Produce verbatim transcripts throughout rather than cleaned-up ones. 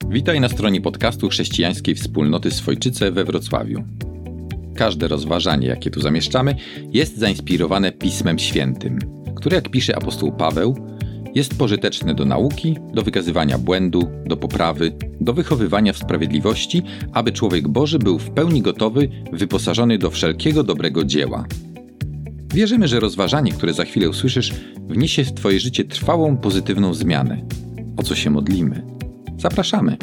Witaj na stronie podcastu Chrześcijańskiej Wspólnoty Swojczyce we Wrocławiu. Każde rozważanie, jakie tu zamieszczamy, jest zainspirowane Pismem Świętym, które, jak pisze apostoł Paweł, jest pożyteczne do nauki, do wykazywania błędu, do poprawy, do wychowywania w sprawiedliwości, aby człowiek Boży był w pełni gotowy, wyposażony do wszelkiego dobrego dzieła. Wierzymy, że rozważanie, które za chwilę usłyszysz, wniesie w Twoje życie trwałą, pozytywną zmianę, o co się modlimy. Zapraszamy!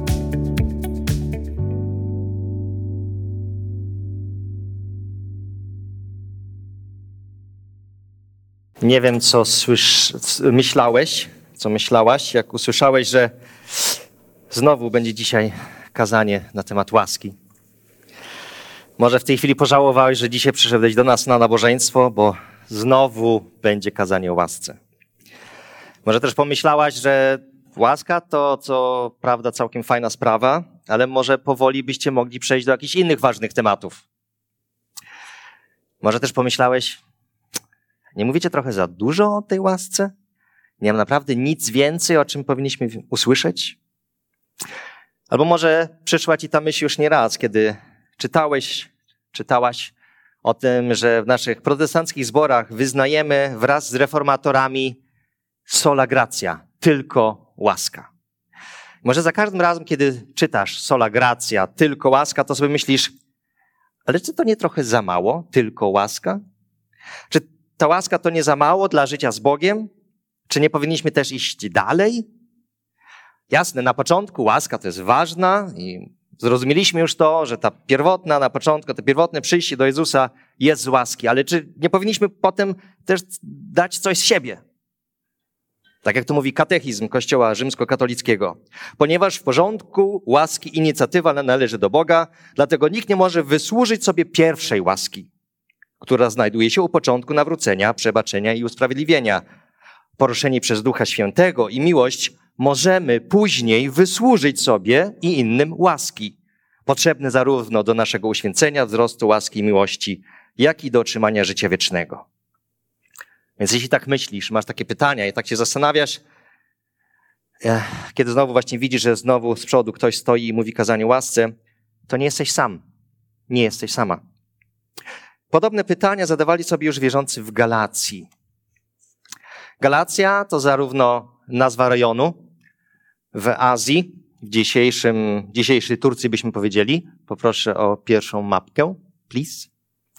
Nie wiem, co słysz, myślałeś, co myślałaś, jak usłyszałeś, że znowu będzie dzisiaj kazanie na temat łaski. Może w tej chwili pożałowałeś, że dzisiaj przyszedłeś do nas na nabożeństwo, bo znowu będzie kazanie o łasce. Może też pomyślałaś, że łaska to, co prawda, całkiem fajna sprawa, ale może powoli byście mogli przejść do jakichś innych ważnych tematów. Może też pomyślałeś, nie mówicie trochę za dużo o tej łasce? Nie mam naprawdę nic więcej, o czym powinniśmy usłyszeć? Albo może przyszła ci ta myśl już nie raz, kiedy czytałeś, czytałaś o tym, że w naszych protestanckich zborach wyznajemy wraz z reformatorami sola gratia, tylko łaska. Może za każdym razem, kiedy czytasz sola gratia, tylko łaska, to sobie myślisz, ale czy to nie trochę za mało, tylko łaska? Czy ta łaska to nie za mało dla życia z Bogiem? Czy nie powinniśmy też iść dalej? Jasne, na początku łaska to jest ważna i zrozumieliśmy już to, że ta pierwotna, na początku, to pierwotne przyjście do Jezusa jest z łaski, ale czy nie powinniśmy potem też dać coś z siebie? Tak jak to mówi katechizm Kościoła rzymskokatolickiego. Ponieważ w porządku łaski inicjatywa należy do Boga, dlatego nikt nie może wysłużyć sobie pierwszej łaski, która znajduje się u początku nawrócenia, przebaczenia i usprawiedliwienia. Poruszeni przez Ducha Świętego i miłość możemy później wysłużyć sobie i innym łaski, potrzebne zarówno do naszego uświęcenia, wzrostu łaski i miłości, jak i do otrzymania życia wiecznego. Więc jeśli tak myślisz, masz takie pytania i tak się zastanawiasz, kiedy znowu właśnie widzisz, że znowu z przodu ktoś stoi i mówi kazanie o łasce, to nie jesteś sam. Nie jesteś sama. Podobne pytania zadawali sobie już wierzący w Galacji. Galacja to zarówno nazwa rejonu w Azji, w dzisiejszym, dzisiejszej Turcji byśmy powiedzieli. Poproszę o pierwszą mapkę, please.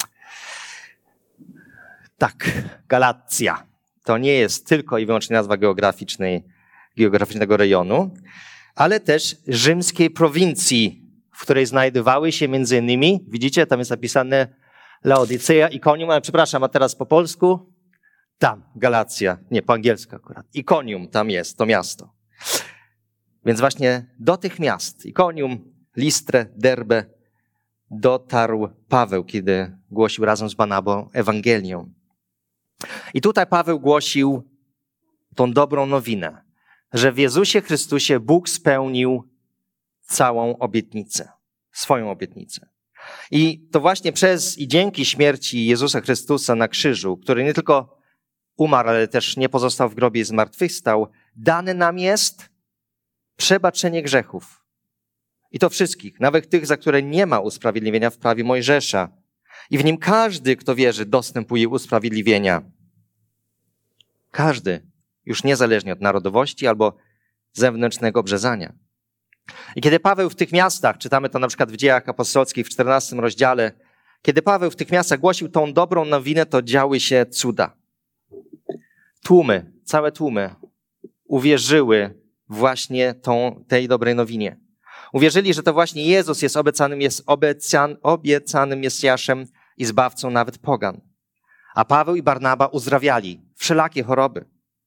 Tak, Galacja. To nie jest tylko i wyłącznie nazwa geograficznej, geograficznego rejonu, ale też rzymskiej prowincji, w której znajdowały się między innymi, widzicie, tam jest napisane Laodycea, Ikonium, ale przepraszam, a teraz po polsku? Tam, Galacja, nie, po angielsku akurat. Ikonium tam jest, to miasto. Więc właśnie do tych miast, Ikonium, Listrę, Derbę, dotarł Paweł, kiedy głosił razem z Barnabą Ewangelię. I tutaj Paweł głosił tą dobrą nowinę, że w Jezusie Chrystusie Bóg spełnił całą obietnicę, swoją obietnicę. I to właśnie przez i dzięki śmierci Jezusa Chrystusa na krzyżu, który nie tylko umarł, ale też nie pozostał w grobie i zmartwychwstał, dane nam jest przebaczenie grzechów. I to wszystkich, nawet tych, za które nie ma usprawiedliwienia w prawie Mojżesza. I w nim każdy, kto wierzy, dostępuje usprawiedliwienia. Każdy, już niezależnie od narodowości albo zewnętrznego obrzezania. I kiedy Paweł w tych miastach, czytamy to na przykład w Dziejach Apostolskich w czternastym rozdziale, kiedy Paweł w tych miastach głosił tą dobrą nowinę, to działy się cuda. Tłumy, całe tłumy uwierzyły właśnie tą, tej dobrej nowinie. Uwierzyli, że to właśnie Jezus jest obiecanym, jest obiecan, obiecanym Mesjaszem i Zbawcą nawet pogan. A Paweł i Barnaba uzdrawiali wszelakie choroby.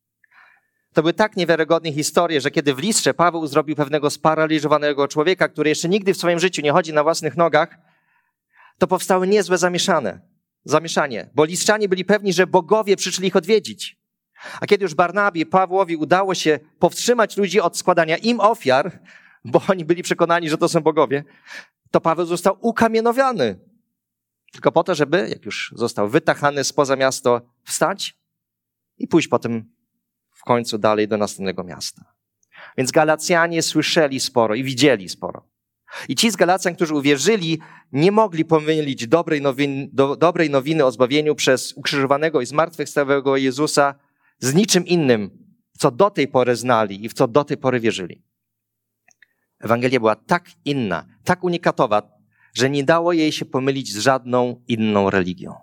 To były tak niewiarygodne historie, że kiedy w Listrze Paweł uzdrowił pewnego sparaliżowanego człowieka, który jeszcze nigdy w swoim życiu nie chodzi na własnych nogach, to powstały niezłe zamieszane, zamieszanie, bo Listrzanie byli pewni, że bogowie przyszli ich odwiedzić. A kiedy już Barnabie i Pawłowi udało się powstrzymać ludzi od składania im ofiar, bo oni byli przekonani, że to są bogowie, to Paweł został ukamienowany. Tylko po to, żeby, jak już został wytachany spoza miasto, wstać i pójść potem w końcu dalej do następnego miasta. Więc Galacjanie słyszeli sporo i widzieli sporo. I ci z Galacjan, którzy uwierzyli, nie mogli pomylić dobrej nowiny, do, dobrej nowiny o zbawieniu przez ukrzyżowanego i zmartwychwstałego Jezusa z niczym innym, co do tej pory znali i w co do tej pory wierzyli. Ewangelia była tak inna, tak unikatowa, że nie dało jej się pomylić z żadną inną religią.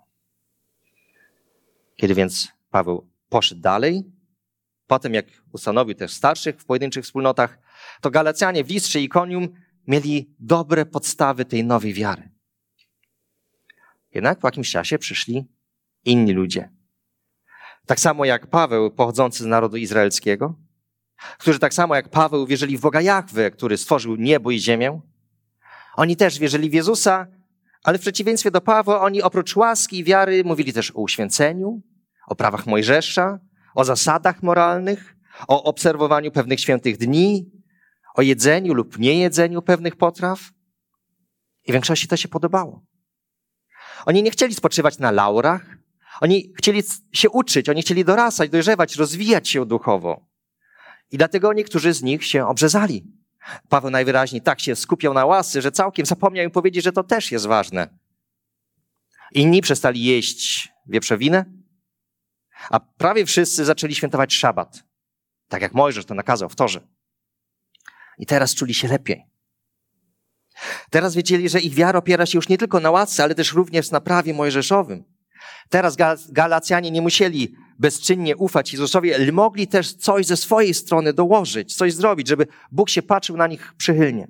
Kiedy więc Paweł poszedł dalej, potem jak ustanowił też starszych w pojedynczych wspólnotach, to Galacjanie w Listrze i Ikonium mieli dobre podstawy tej nowej wiary. Jednak po jakimś czasie przyszli inni ludzie. Tak samo jak Paweł, pochodzący z narodu izraelskiego, którzy tak samo jak Paweł wierzyli w Boga Jahwe, który stworzył niebo i ziemię. Oni też wierzyli w Jezusa, ale w przeciwieństwie do Pawła, oni oprócz łaski i wiary mówili też o uświęceniu, o prawach Mojżesza, o zasadach moralnych, o obserwowaniu pewnych świętych dni, o jedzeniu lub niejedzeniu pewnych potraw. I większości to się podobało. Oni nie chcieli spoczywać na laurach, oni chcieli się uczyć, oni chcieli dorastać, dojrzewać, rozwijać się duchowo. I dlatego niektórzy z nich się obrzezali. Paweł najwyraźniej tak się skupiał na łasce, że całkiem zapomniał im powiedzieć, że to też jest ważne. Inni przestali jeść wieprzowinę, a prawie wszyscy zaczęli świętować szabat, tak jak Mojżesz to nakazał w Torze. I teraz czuli się lepiej. Teraz wiedzieli, że ich wiara opiera się już nie tylko na łasce, ale też również na prawie mojżeszowym. Teraz Galacjanie nie musieli bezczynnie ufać Jezusowi, ale mogli też coś ze swojej strony dołożyć, coś zrobić, żeby Bóg się patrzył na nich przychylnie.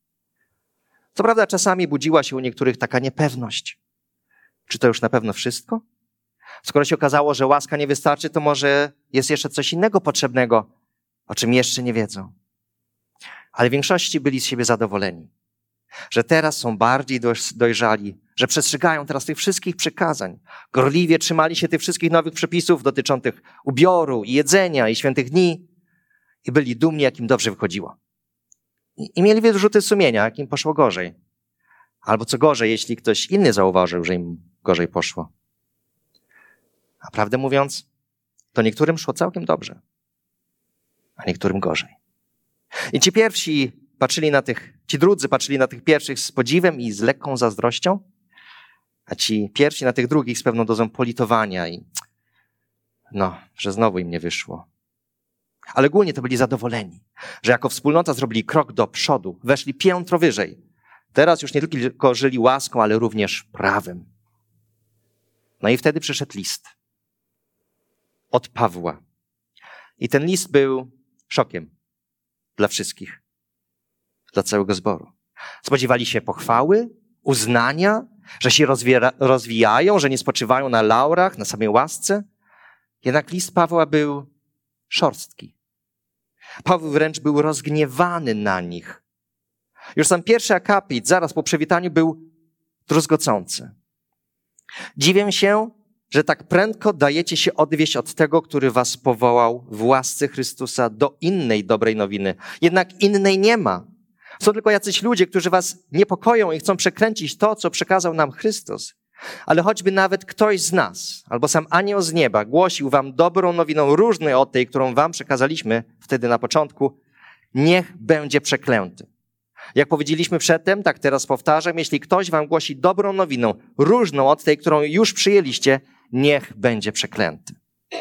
Co prawda czasami budziła się u niektórych taka niepewność. Czy to już na pewno wszystko? Skoro się okazało, że łaska nie wystarczy, to może jest jeszcze coś innego potrzebnego, o czym jeszcze nie wiedzą. Ale w większości byli z siebie zadowoleni, że teraz są bardziej dojrzali, że przestrzegają teraz tych wszystkich przykazań. Gorliwie trzymali się tych wszystkich nowych przepisów dotyczących ubioru i jedzenia i świętych dni i byli dumni, jak im dobrze wychodziło. I, i mieli wyrzuty sumienia, jak im poszło gorzej. Albo co gorzej, jeśli ktoś inny zauważył, że im gorzej poszło. A prawdę mówiąc, to niektórym szło całkiem dobrze, a niektórym gorzej. I ci pierwsi patrzyli na tych, ci drudzy patrzyli na tych pierwszych z podziwem i z lekką zazdrością, a ci pierwsi na tych drugich z pewną dozą politowania i no, że znowu im nie wyszło. Ale ogólnie to byli zadowoleni, że jako wspólnota zrobili krok do przodu, weszli piętro wyżej. Teraz już nie tylko żyli łaską, ale również prawem. No i wtedy przyszedł list od Pawła. I ten list był szokiem dla wszystkich, dla całego zboru. Spodziewali się pochwały, uznania, że się rozwija- rozwijają, że nie spoczywają na laurach, na samej łasce. Jednak list Pawła był szorstki. Paweł wręcz był rozgniewany na nich. Już sam pierwszy akapit, zaraz po przywitaniu, był druzgocący. Dziwię się, że tak prędko dajecie się odwieść od tego, który was powołał w łasce Chrystusa do innej dobrej nowiny. Jednak innej nie ma. Są tylko jacyś ludzie, którzy was niepokoją i chcą przekręcić to, co przekazał nam Chrystus. Ale choćby nawet ktoś z nas, albo sam anioł z nieba głosił wam dobrą nowiną różnej od tej, którą wam przekazaliśmy wtedy na początku, niech będzie przeklęty. Jak powiedzieliśmy przedtem, tak teraz powtarzam, jeśli ktoś wam głosi dobrą nowiną, różną od tej, którą już przyjęliście, niech będzie przeklęty.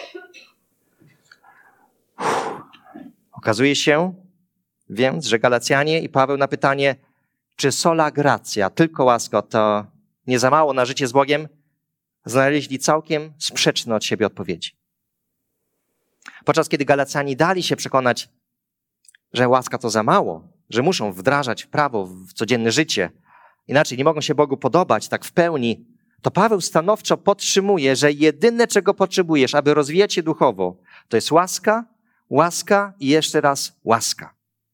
Uff. Okazuje się więc, że Galacjanie i Paweł na pytanie, czy sola gratia, tylko łaska, to nie za mało na życie z Bogiem, znaleźli całkiem sprzeczne od siebie odpowiedzi. Podczas kiedy Galacjanie dali się przekonać, że łaska to za mało, że muszą wdrażać prawo w codzienne życie, inaczej nie mogą się Bogu podobać tak w pełni, to Paweł stanowczo podtrzymuje, że jedyne, czego potrzebujesz, aby rozwijać się duchowo, to jest łaska, łaska i jeszcze raz łaska.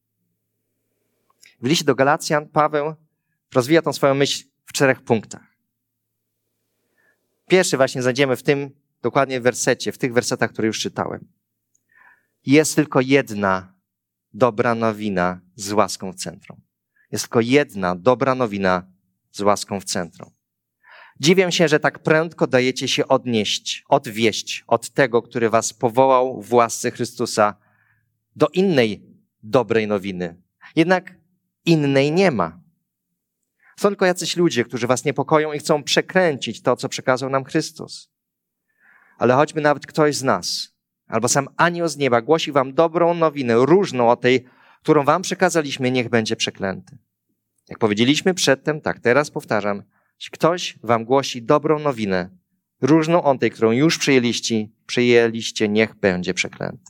W liście do Galacjan Paweł rozwija tą swoją myśl w czterech punktach. Pierwszy właśnie znajdziemy w tym dokładnie wersecie, w tych wersetach, które już czytałem. Jest tylko jedna dobra nowina z łaską w centrum. Jest tylko jedna dobra nowina z łaską w centrum. Dziwię się, że tak prędko dajecie się odnieść, odwieść od tego, który was powołał w łasce Chrystusa do innej dobrej nowiny. Jednak innej nie ma. Są tylko jacyś ludzie, którzy was niepokoją i chcą przekręcić to, co przekazał nam Chrystus. Ale choćby nawet ktoś z nas, albo sam anioł z nieba głosi wam dobrą nowinę, różną od tej, którą wam przekazaliśmy, niech będzie przeklęty. Jak powiedzieliśmy przedtem, tak teraz powtarzam, jeśli ktoś wam głosi dobrą nowinę, różną od tej, którą już przyjęliście, przyjęliście, niech będzie przeklęty.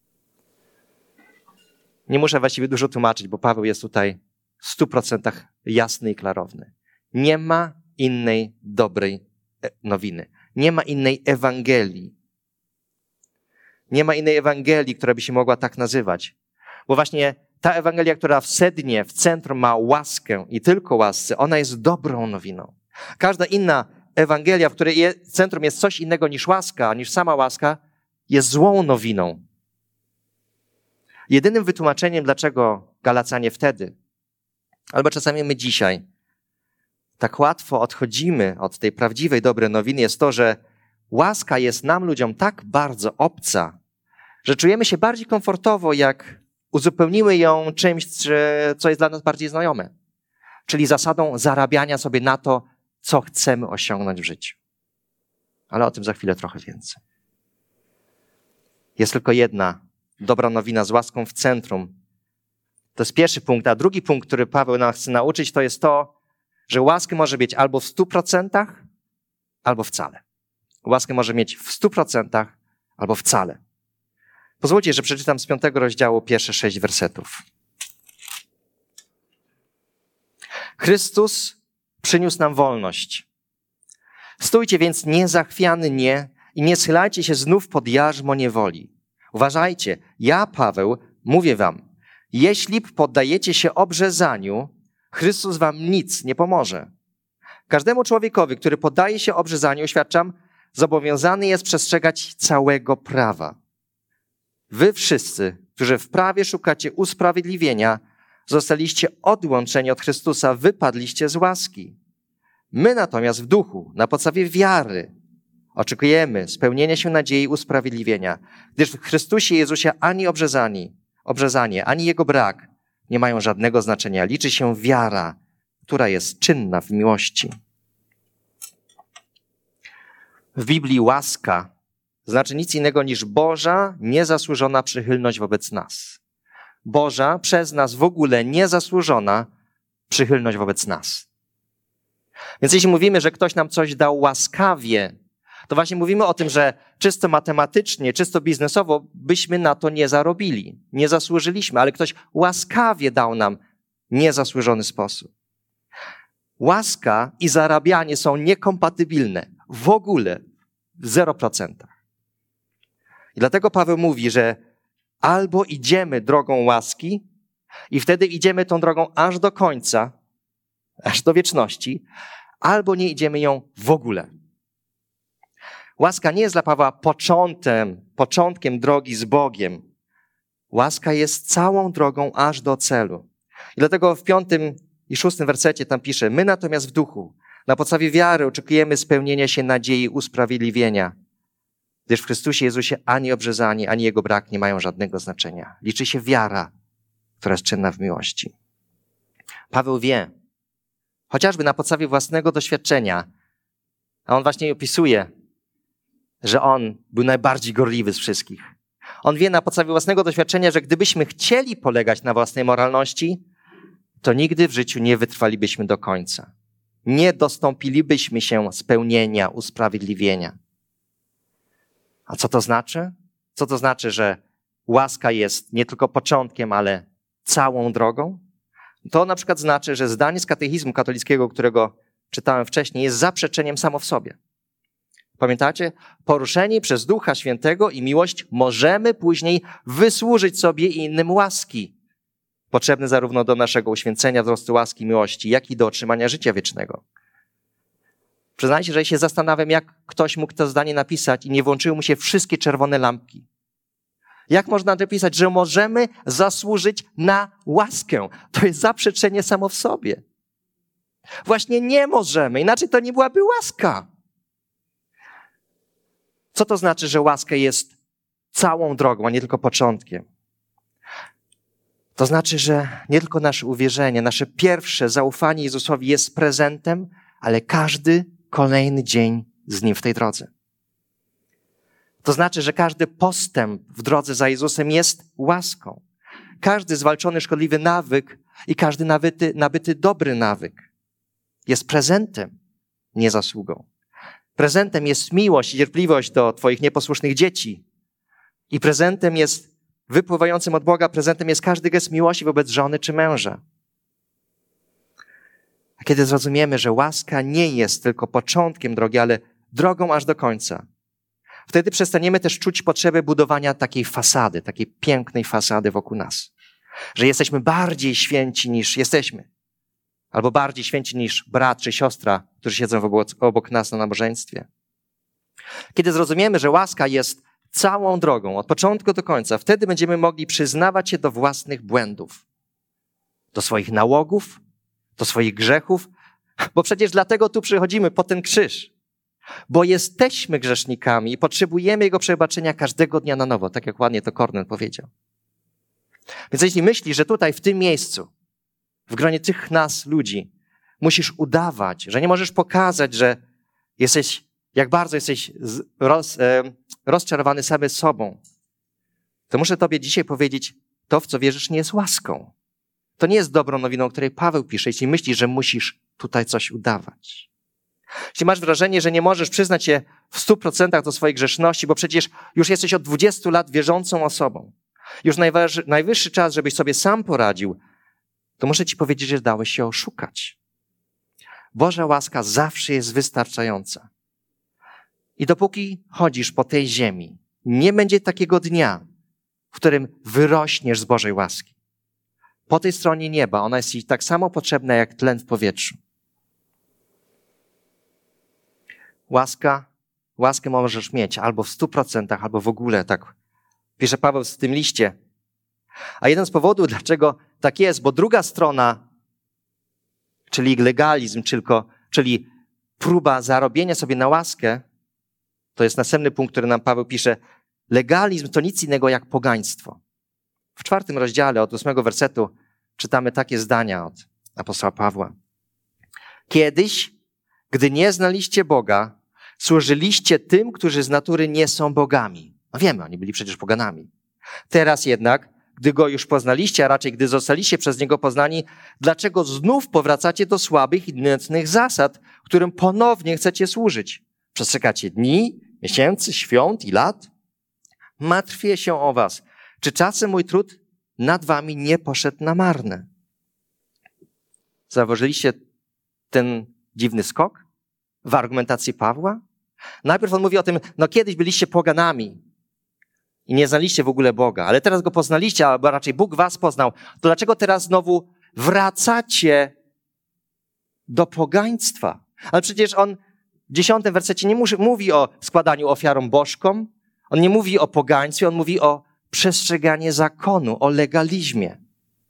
Nie muszę właściwie dużo tłumaczyć, bo Paweł jest tutaj w stu procentach jasny i klarowny. Nie ma innej dobrej nowiny. Nie ma innej Ewangelii. Nie ma innej Ewangelii, która by się mogła tak nazywać. Bo właśnie ta Ewangelia, która w sednie, w centrum ma łaskę i tylko łasce, ona jest dobrą nowiną. Każda inna Ewangelia, w której je, centrum jest coś innego niż łaska, niż sama łaska, jest złą nowiną. Jedynym wytłumaczeniem, dlaczego Galacjanie wtedy, albo czasami my dzisiaj, tak łatwo odchodzimy od tej prawdziwej, dobrej nowiny, jest to, że łaska jest nam, ludziom, tak bardzo obca, że czujemy się bardziej komfortowo, jak uzupełnimy ją czymś, co jest dla nas bardziej znajome. Czyli zasadą zarabiania sobie na to, co chcemy osiągnąć w życiu. Ale o tym za chwilę trochę więcej. Jest tylko jedna dobra nowina z łaską w centrum. To jest pierwszy punkt. A drugi punkt, który Paweł nam chce nauczyć, to jest to, że łaskę może mieć albo w stu procentach, albo wcale. Łaskę może mieć w stu procentach, albo wcale. Pozwólcie, że przeczytam z piątego rozdziału pierwsze sześć wersetów. Chrystus przyniósł nam wolność. Stójcie więc niezachwiany nie i nie schylajcie się znów pod jarzmo niewoli. Uważajcie, ja, Paweł, mówię wam, jeśli poddajecie się obrzezaniu, Chrystus wam nic nie pomoże. Każdemu człowiekowi, który poddaje się obrzezaniu, oświadczam, zobowiązany jest przestrzegać całego prawa. Wy wszyscy, którzy w prawie szukacie usprawiedliwienia, zostaliście odłączeni od Chrystusa, wypadliście z łaski. My natomiast w duchu, na podstawie wiary, oczekujemy spełnienia się nadziei usprawiedliwienia, gdyż w Chrystusie Jezusie ani obrzezani, obrzezanie, ani jego brak nie mają żadnego znaczenia. Liczy się wiara, która jest czynna w miłości. W Biblii łaska znaczy nic innego niż Boża, niezasłużona przychylność wobec nas. Boża, przez nas w ogóle niezasłużona przychylność wobec nas. Więc jeśli mówimy, że ktoś nam coś dał łaskawie, to właśnie mówimy o tym, że czysto matematycznie, czysto biznesowo byśmy na to nie zarobili, nie zasłużyliśmy, ale ktoś łaskawie dał nam niezasłużony sposób. Łaska i zarabianie są niekompatybilne. W ogóle w zero procent. I dlatego Paweł mówi, że albo idziemy drogą łaski i wtedy idziemy tą drogą aż do końca, aż do wieczności, albo nie idziemy ją w ogóle. Łaska nie jest dla Pawła początkiem, początkiem drogi z Bogiem. Łaska jest całą drogą aż do celu. I dlatego w piątym i szóstym wersecie tam pisze, my natomiast w duchu, na podstawie wiary oczekujemy spełnienia się nadziei usprawiedliwienia, gdyż w Chrystusie Jezusie ani obrzezanie, ani jego brak nie mają żadnego znaczenia. Liczy się wiara, która jest czynna w miłości. Paweł wie, chociażby na podstawie własnego doświadczenia, a on właśnie opisuje, że on był najbardziej gorliwy z wszystkich. On wie na podstawie własnego doświadczenia, że gdybyśmy chcieli polegać na własnej moralności, to nigdy w życiu nie wytrwalibyśmy do końca. Nie dostąpilibyśmy się spełnienia, usprawiedliwienia. A co to znaczy? Co to znaczy, że łaska jest nie tylko początkiem, ale całą drogą? To na przykład znaczy, że zdanie z katechizmu katolickiego, którego czytałem wcześniej, jest zaprzeczeniem samo w sobie. Pamiętacie? Poruszeni przez Ducha Świętego i miłość możemy później wysłużyć sobie i innym łaski, potrzebne zarówno do naszego uświęcenia, wzrostu łaski i miłości, jak i do otrzymania życia wiecznego. Przyznajcie, że się zastanawiam, jak ktoś mógł to zdanie napisać i nie włączyły mu się wszystkie czerwone lampki. Jak można napisać, że możemy zasłużyć na łaskę? To jest zaprzeczenie samo w sobie. Właśnie nie możemy, inaczej to nie byłaby łaska. Co to znaczy, że łaska jest całą drogą, a nie tylko początkiem? To znaczy, że nie tylko nasze uwierzenie, nasze pierwsze zaufanie Jezusowi jest prezentem, ale każdy kolejny dzień z Nim w tej drodze. To znaczy, że każdy postęp w drodze za Jezusem jest łaską. Każdy zwalczony szkodliwy nawyk i każdy nabyty, nabyty dobry nawyk jest prezentem, nie zasługą. Prezentem jest miłość i cierpliwość do twoich nieposłusznych dzieci. I prezentem jest, wypływającym od Boga, prezentem jest każdy gest miłości wobec żony czy męża. A kiedy zrozumiemy, że łaska nie jest tylko początkiem drogi, ale drogą aż do końca, wtedy przestaniemy też czuć potrzebę budowania takiej fasady, takiej pięknej fasady wokół nas. Że jesteśmy bardziej święci niż jesteśmy. Albo bardziej święci niż brat czy siostra, którzy siedzą obok, obok nas na nabożeństwie. Kiedy zrozumiemy, że łaska jest całą drogą, od początku do końca, wtedy będziemy mogli przyznawać się do własnych błędów, do swoich nałogów, do swoich grzechów, bo przecież dlatego tu przychodzimy po ten krzyż. Bo jesteśmy grzesznikami i potrzebujemy Jego przebaczenia każdego dnia na nowo, tak jak ładnie to Kornel powiedział. Więc jeśli myślisz, że tutaj w tym miejscu, w gronie tych nas ludzi, musisz udawać, że nie możesz pokazać, że jesteś, jak bardzo jesteś roz, e, rozczarowany samym sobą, to muszę tobie dzisiaj powiedzieć, to w co wierzysz nie jest łaską. To nie jest dobrą nowiną, o której Paweł pisze, jeśli myślisz, że musisz tutaj coś udawać. Jeśli masz wrażenie, że nie możesz przyznać się w stu procentach do swojej grzeszności, bo przecież już jesteś od dwudziestu lat wierzącą osobą, już najważ- najwyższy czas, żebyś sobie sam poradził, to muszę ci powiedzieć, że dałeś się oszukać. Boża łaska zawsze jest wystarczająca. I dopóki chodzisz po tej ziemi, nie będzie takiego dnia, w którym wyrośniesz z Bożej łaski. Po tej stronie nieba ona jest ci tak samo potrzebna jak tlen w powietrzu. Łaska, łaskę możesz mieć albo w stu procentach, albo w ogóle, tak pisze Paweł w tym liście. A jeden z powodów, dlaczego tak jest, bo druga strona, czyli legalizm, czyli próba zarobienia sobie na łaskę, to jest następny punkt, który nam Paweł pisze. Legalizm to nic innego jak pogaństwo. W czwartym rozdziale od ósmego wersetu czytamy takie zdania od apostoła Pawła. Kiedyś, gdy nie znaliście Boga, służyliście tym, którzy z natury nie są bogami. No wiemy, oni byli przecież poganami. Teraz jednak, gdy Go już poznaliście, a raczej gdy zostaliście przez Niego poznani, dlaczego znów powracacie do słabych i nędznych zasad, którym ponownie chcecie służyć? Przestrzegacie dni, miesięcy, świąt i lat? Martwię się o was. Czy czasem mój trud nad wami nie poszedł na marne? Zauważyliście ten dziwny skok w argumentacji Pawła? Najpierw on mówi o tym, no kiedyś byliście poganami i nie znaliście w ogóle Boga, ale teraz Go poznaliście, albo raczej Bóg was poznał. To dlaczego teraz znowu wracacie do pogaństwa? Ale przecież on w dziesiątym wersecie nie mówi o składaniu ofiarom bożkom, on nie mówi o pogaństwie, on mówi o przestrzeganiu zakonu, o legalizmie.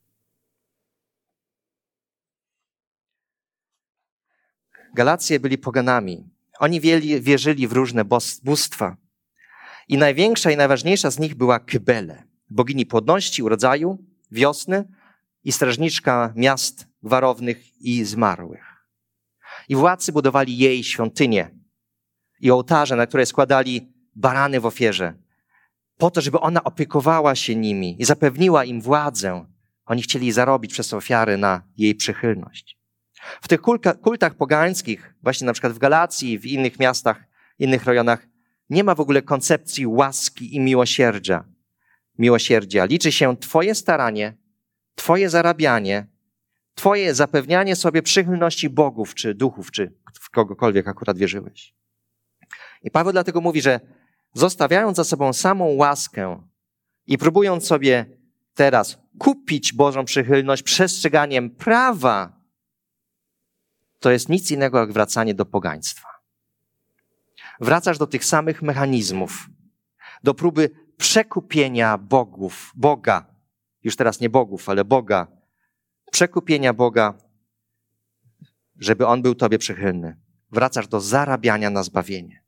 Galacje byli poganami. Oni wierzyli w różne bóstwa. I największa i najważniejsza z nich była Kybele, bogini płodności, urodzaju, wiosny i strażniczka miast gwarownych i zmarłych. I władcy budowali jej świątynię i ołtarze, na które składali barany w ofierze, po to, żeby ona opiekowała się nimi i zapewniła im władzę. Oni chcieli zarobić przez ofiary na jej przychylność. W tych kulka, kultach pogańskich, właśnie na przykład w Galacji, w innych miastach, innych rejonach, nie ma w ogóle koncepcji łaski i miłosierdzia. Miłosierdzia. Liczy się twoje staranie, twoje zarabianie, twoje zapewnianie sobie przychylności bogów, czy duchów, czy w kogokolwiek akurat wierzyłeś. I Paweł dlatego mówi, że zostawiając za sobą samą łaskę i próbując sobie teraz kupić Bożą przychylność przestrzeganiem prawa, to jest nic innego jak wracanie do pogaństwa. Wracasz do tych samych mechanizmów, do próby przekupienia bogów, Boga, już teraz nie bogów, ale Boga, przekupienia Boga, żeby On był tobie przychylny. Wracasz do zarabiania na zbawienie.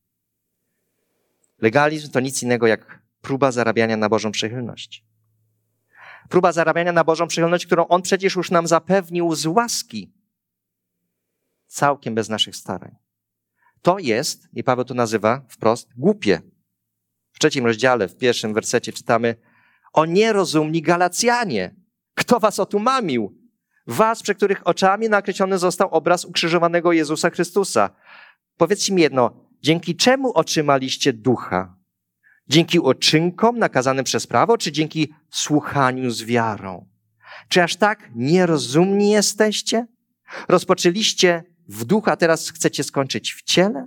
Legalizm to nic innego jak próba zarabiania na Bożą przychylność. Próba zarabiania na Bożą przychylność, którą On przecież już nam zapewnił z łaski. Całkiem bez naszych starań. To jest, i Paweł to nazywa wprost, głupie. W trzecim rozdziale, w pierwszym wersecie czytamy: o nierozumni Galacjanie, kto was otumamił? Was, przy których oczami nakreślony został obraz ukrzyżowanego Jezusa Chrystusa. Powiedzcie mi jedno, dzięki czemu otrzymaliście ducha? Dzięki uczynkom nakazanym przez prawo, czy dzięki słuchaniu z wiarą? Czy aż tak nierozumni jesteście? Rozpoczęliście w duchu, a teraz chcecie skończyć w ciele?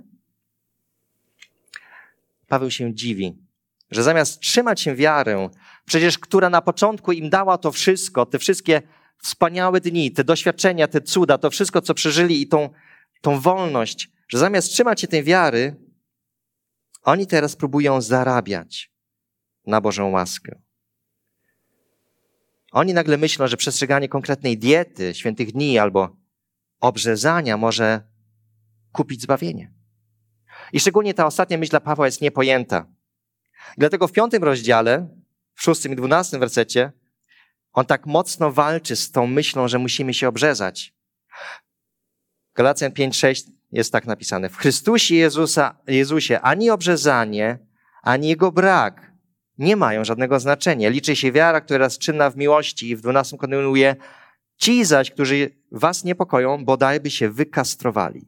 Paweł się dziwi, że zamiast trzymać się wiarę, przecież która na początku im dała to wszystko, te wszystkie wspaniałe dni, te doświadczenia, te cuda, to wszystko, co przeżyli i tą, tą wolność, że zamiast trzymać się tej wiary, oni teraz próbują zarabiać na Bożą łaskę. Oni nagle myślą, że przestrzeganie konkretnej diety, świętych dni albo obrzezania może kupić zbawienie. I szczególnie ta ostatnia myśl dla Pawła jest niepojęta. Dlatego w piątym rozdziale, w szóstym i dwunastym wersecie, on tak mocno walczy z tą myślą, że musimy się obrzezać. Galacjan pięć sześć jest tak napisane: w Chrystusie Jezusa, Jezusie ani obrzezanie, ani jego brak nie mają żadnego znaczenia. Liczy się wiara, która jest czynna w miłości. I w dwunastym kontynuuje: ci zaś, którzy was niepokoją, bodajby się wykastrowali.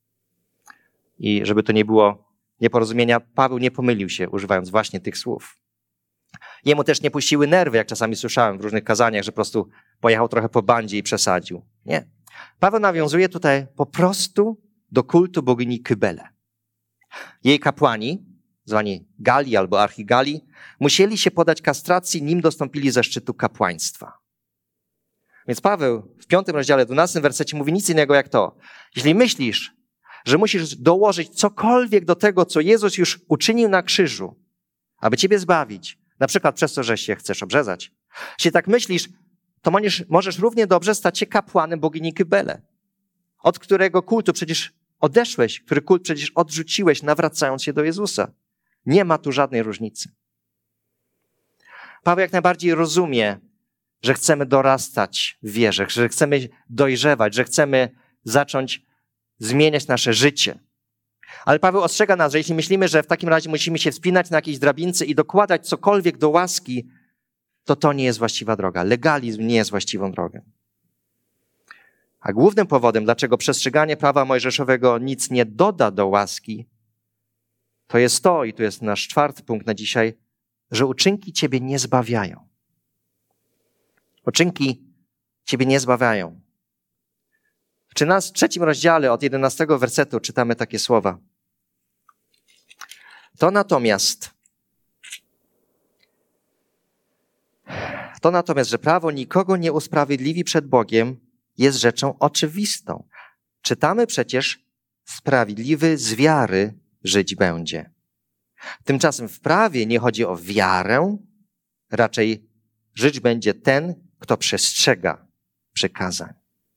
I żeby to nie było nieporozumienia, Paweł nie pomylił się, używając właśnie tych słów. Jemu też nie puściły nerwy, jak czasami słyszałem w różnych kazaniach, że po prostu pojechał trochę po bandzie i przesadził. Nie. Paweł nawiązuje tutaj po prostu do kultu bogini Kybele. Jej kapłani, zwani Gali albo archigali, musieli się podać kastracji, nim dostąpili ze szczytu kapłaństwa. Więc Paweł w piątym rozdziale, dwunastym wersecie mówi nic innego jak to: jeśli myślisz, że musisz dołożyć cokolwiek do tego, co Jezus już uczynił na krzyżu, aby ciebie zbawić, na przykład przez to, że się chcesz obrzezać, jeśli tak myślisz, to możesz, możesz równie dobrze stać się kapłanem bogini Kybele, od którego kultu przecież odeszłeś, który kult przecież odrzuciłeś, nawracając się do Jezusa. Nie ma tu żadnej różnicy. Paweł jak najbardziej rozumie, że chcemy dorastać w wierze, że chcemy dojrzewać, że chcemy zacząć zmieniać nasze życie. Ale Paweł ostrzega nas, że jeśli myślimy, że w takim razie musimy się wspinać na jakiejś drabince i dokładać cokolwiek do łaski, to to nie jest właściwa droga. Legalizm nie jest właściwą drogą. A głównym powodem, dlaczego przestrzeganie prawa mojżeszowego nic nie doda do łaski, to jest to, i tu jest nasz czwarty punkt na dzisiaj, że uczynki ciebie nie zbawiają. Uczynki ciebie nie zbawiają. W trzecim rozdziale od jedenastego wersetu czytamy takie słowa. To natomiast, to natomiast, że prawo nikogo nie usprawiedliwi przed Bogiem, jest rzeczą oczywistą. Czytamy przecież: sprawiedliwy z wiary żyć będzie. Tymczasem w prawie nie chodzi o wiarę, raczej żyć będzie ten, kto przestrzega przykazań.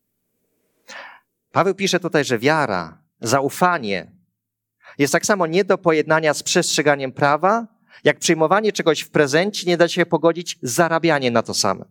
Paweł pisze tutaj, że wiara, zaufanie jest tak samo nie do pojednania z przestrzeganiem prawa, jak przyjmowanie czegoś w prezencie nie da się pogodzić z zarabianiem na to samo.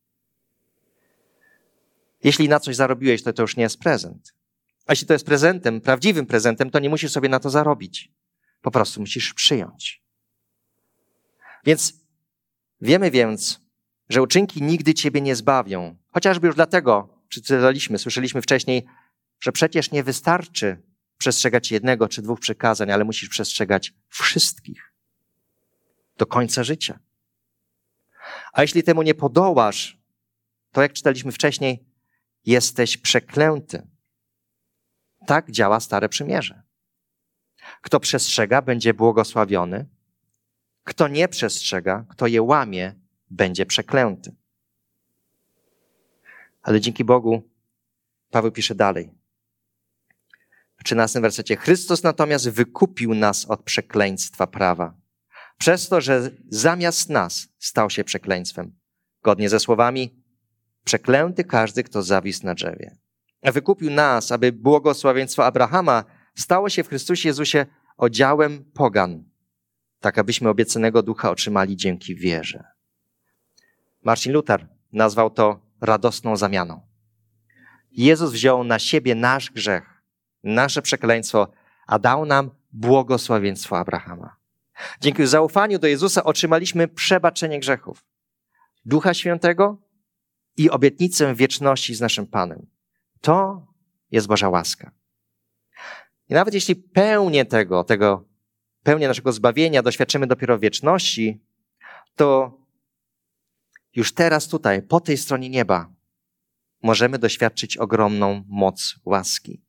Jeśli na coś zarobiłeś, to to już nie jest prezent. A jeśli to jest prezentem, prawdziwym prezentem, to nie musisz sobie na to zarobić. Po prostu musisz przyjąć. Więc wiemy więc, że uczynki nigdy ciebie nie zbawią. Chociażby już dlatego, czytaliśmy, słyszeliśmy wcześniej, że przecież nie wystarczy przestrzegać jednego czy dwóch przykazań, ale musisz przestrzegać wszystkich do końca życia. A jeśli temu nie podołasz, to jak czytaliśmy wcześniej, jesteś przeklęty. Tak działa Stare Przymierze. Kto przestrzega, będzie błogosławiony. Kto nie przestrzega, kto je łamie, będzie przeklęty. Ale dzięki Bogu Paweł pisze dalej. W trzynastym wersecie: Chrystus natomiast wykupił nas od przekleństwa prawa, przez to, że zamiast nas stał się przekleństwem. Godnie ze słowami: przeklęty każdy, kto zawisł na drzewie. Wykupił nas, aby błogosławieństwo Abrahama stało się w Chrystusie Jezusie odziałem pogan, tak abyśmy obiecanego ducha otrzymali dzięki wierze. Marcin Luther nazwał to radosną zamianą. Jezus wziął na siebie nasz grzech, nasze przekleństwo, a dał nam błogosławieństwo Abrahama. Dzięki zaufaniu do Jezusa otrzymaliśmy przebaczenie grzechów, Ducha Świętego i obietnicę wieczności z naszym Panem. To jest Boża łaska. I nawet jeśli pełnię tego, tego, pełnię naszego zbawienia doświadczymy dopiero w wieczności, to już teraz tutaj, po tej stronie nieba, możemy doświadczyć ogromną moc łaski.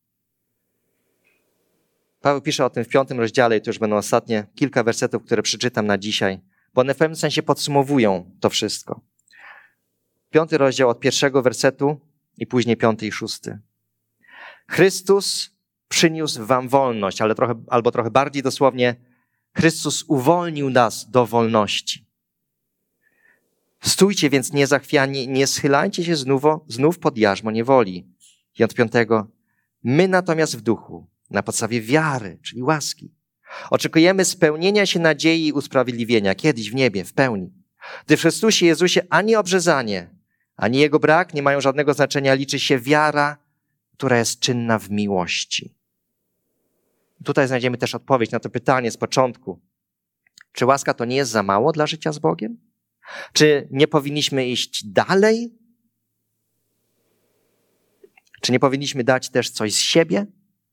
Paweł pisze o tym w piątym rozdziale i to już będą ostatnie kilka wersetów, które przeczytam na dzisiaj, bo one w pewnym sensie podsumowują to wszystko. Piąty rozdział od pierwszego wersetu i później piąty i szósty. Chrystus przyniósł wam wolność, ale trochę, albo trochę bardziej dosłownie, Chrystus uwolnił nas do wolności. Stójcie więc niezachwiani, nie schylajcie się znów, znów pod jarzmo niewoli. I od piątego. My natomiast w duchu, na podstawie wiary, czyli łaski, oczekujemy spełnienia się nadziei i usprawiedliwienia kiedyś w niebie, w pełni. Gdy w Chrystusie Jezusie ani obrzezanie, ani jego brak nie mają żadnego znaczenia, liczy się wiara, która jest czynna w miłości. Tutaj znajdziemy też odpowiedź na to pytanie z początku. Czy łaska to nie jest za mało dla życia z Bogiem? Czy nie powinniśmy iść dalej? Czy nie powinniśmy dać też coś z siebie?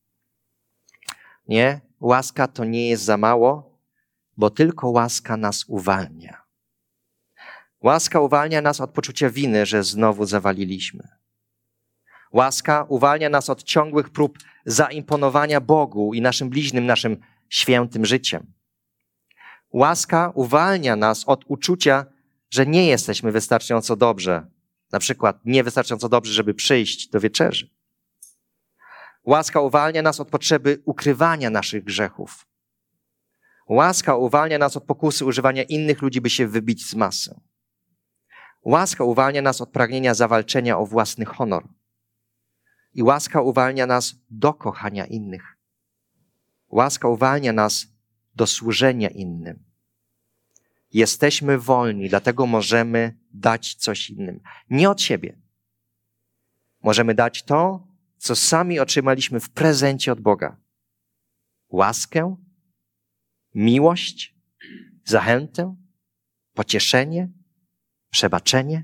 Nie, łaska to nie jest za mało, bo tylko łaska nas uwalnia. Łaska uwalnia nas od poczucia winy, że znowu zawaliliśmy. Łaska uwalnia nas od ciągłych prób zaimponowania Bogu i naszym bliźnim, naszym świętym życiem. Łaska uwalnia nas od uczucia, że nie jesteśmy wystarczająco dobrze. Na przykład niewystarczająco dobrze, żeby przyjść do wieczerzy. Łaska uwalnia nas od potrzeby ukrywania naszych grzechów. Łaska uwalnia nas od pokusy używania innych ludzi, by się wybić z masy. Łaska uwalnia nas od pragnienia zawalczenia o własny honor. I łaska uwalnia nas do kochania innych. Łaska uwalnia nas do służenia innym. Jesteśmy wolni, dlatego możemy dać coś innym. Nie od siebie. Możemy dać to, co sami otrzymaliśmy w prezencie od Boga. Łaskę, miłość, zachętę, pocieszenie, przebaczenie.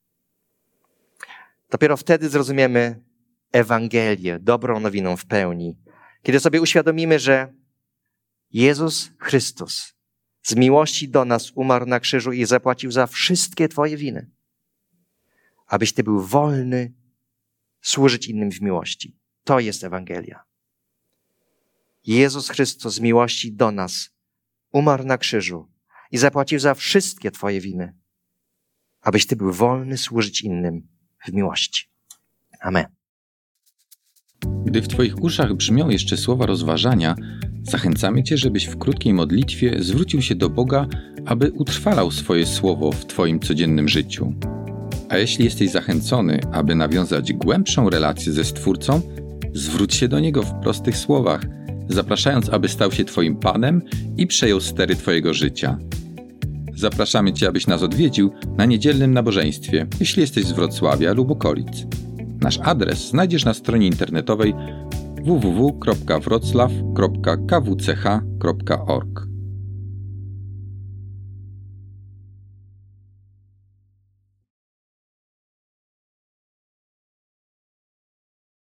Dopiero wtedy zrozumiemy Ewangelię, dobrą nowiną w pełni. Kiedy sobie uświadomimy, że Jezus Chrystus z miłości do nas umarł na krzyżu i zapłacił za wszystkie twoje winy, abyś ty był wolny służyć innym w miłości. To jest Ewangelia. Jezus Chrystus z miłości do nas umarł na krzyżu i zapłacił za wszystkie twoje winy, abyś ty był wolny służyć innym w miłości. Amen. Gdy w twoich uszach brzmią jeszcze słowa rozważania, zachęcamy cię, żebyś w krótkiej modlitwie zwrócił się do Boga, aby utrwalał swoje słowo w twoim codziennym życiu. A jeśli jesteś zachęcony, aby nawiązać głębszą relację ze Stwórcą, zwróć się do Niego w prostych słowach, zapraszając, aby stał się twoim Panem i przejął stery twojego życia. Zapraszamy cię, abyś nas odwiedził na niedzielnym nabożeństwie, jeśli jesteś z Wrocławia lub okolic. Nasz adres znajdziesz na stronie internetowej w w w kropka wroclaw kropka k w c h kropka org.